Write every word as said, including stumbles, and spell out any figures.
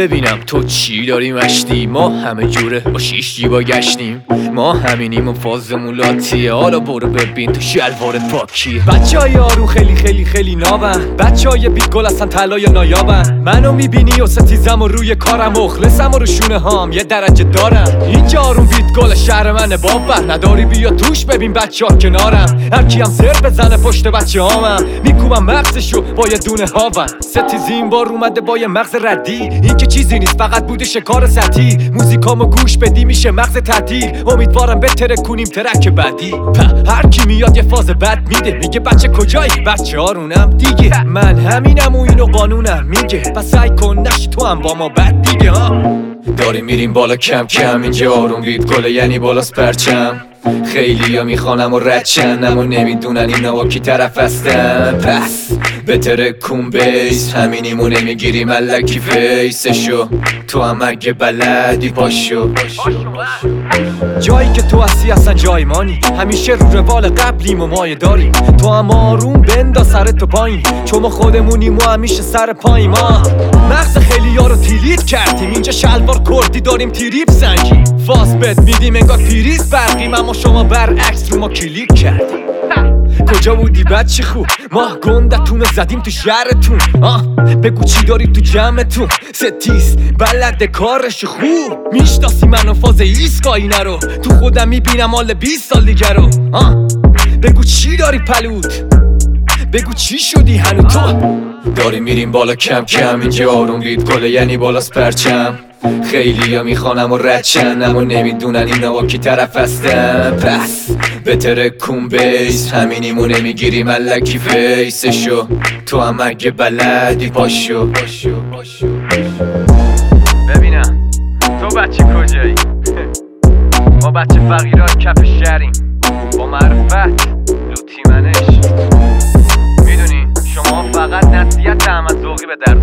ببینم تو چی داری مشتی. ما همه جوره با شیش جیبا گشتیم، ما همینیم و فازمون لاتیه. حالا برو ببین تو شلوارت پاکیه. بچه های آروم خیلی خیلی خیلی نابن، بچه های بیت گل اصلا طلای نایابن. منو میبینی و ستیزم و روی کارم، مخلصم و رو شونه هام یه درجه دارم. اینجا آروم بیت گل شهر منه بابر، نداری بیا توش ببین بچه ها کنارم. هر کیم سر بزنه پشت بچه هامم، میکوبم مغزشو با یه دونه هاون. ستیزی این بار اومده با یه مغز ردی، این که چیزی نیست فقط بوده شکار سطحی. موزیکامو گوش بدی میشه مغز تعطیل، امیدوارم بتره کنیم ترک بعدی. هر کی میاد یه فاز بد میده، میگه بچه کجایی؟ بچه هارونم دیگه، من همینم و اینو قانونم میگه. پس سعی کن نشی تو هم با ما بد دیگه. ها داریم میریم بالا کم کم، اینجا آروم بیت گله یعنی بالاست پرچم. خیلی ها میخوانم و ردشن، اما نمیدونن اینا با کی طرف هستن. پس بهتره کون بیس، همینیم و نمیگیریم الکی فیسشو. تو هم اگه بلدی پاشو. جایی که تو هستی اصلا جای مانی، همیشه رو روال قبلیم و مایه داریم. تو هم آروم بندا سرتو پایین، چون ما خودمونیم و همیشه سر پایین. ما مغز خیلی ها رو تیلیت کردیم، اینجا شلوار کردی داریم تیریب سنجیم. فاس بد میدیم انگار پیریز برقیم، اما شما برعکس رو ما کلیک کردیم. کجا بودی بچه خوب؟ ما گندتون زدیم تو شهرتون. آه بگو چی داری تو جمعتون؟ ستیز بلد کارش خوب، میشناسی منو فاز ایسکایی نرو. تو خودم میبینم حال بیست سال دیگه رو. آه بگو چی داری پلود؟ بگو چی شدی هنو تو؟ داریم میریم بالا کم کم، اینجا آروم بیت گله یعنی بالاست پرچم. خیلی ها میخوانم و ردشن، اما نمیدونن اینا با کی طرف هستن. پس بهتره کون بیس، همینیم و نمیگیریم الکی فیسشو. تو هم اگه بلدی پاشو. ببینم تو بچه کجایی؟ ما بچه فقیرها کف شهریم، با معرفت لوتی منش. میدونی شما فقط نصیحت احمد ذوقی به درد